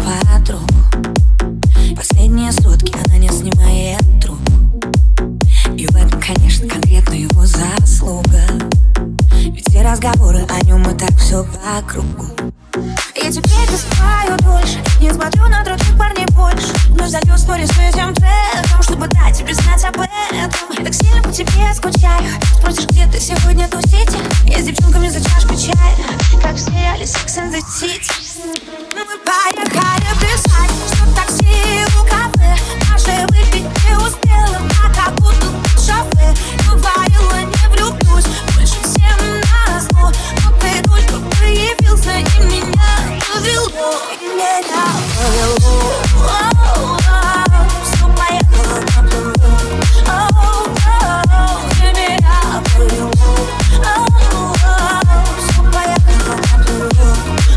подругу. Последние сутки она не снимает трубку. И в этом, конечно, конкретно его заслуга. Ведь все разговоры о нем и так все по кругу. Я теперь засыпаю дольше, не смотрю на других парней больше, но залью сторис с этим треком, чтобы дать тебе знать об этом. Я так сильно по тебе скучаю. Спросишь, где ты сегодня тусить? Я с девчонками за чашкой чая, как в сериале Sex and the City. Мы поехали писать, что такси у кафе. Даже выпить не успела, а как будто тут шофе. Говорила, не влюблюсь больше всем на зло, но ты только появился и меня повело. И меня повело. Все поехало на плыву. И меня повело. Все поехало на плыву.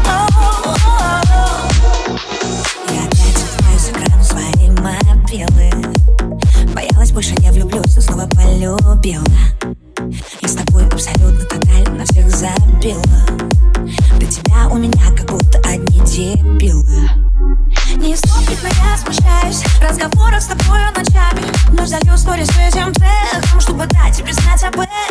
Я опять снимаю с экрана свои мобилы. Боялась, больше не влюблюсь, но снова полюбила. Я с тобой абсолютно тотально на всех забила. До тебя у меня как будто одни дебилы. Не вступит, но я смущаюсь в разговорах с тобой ночами, но залью сторис с этим треком, чтобы дать тебе знать об этом.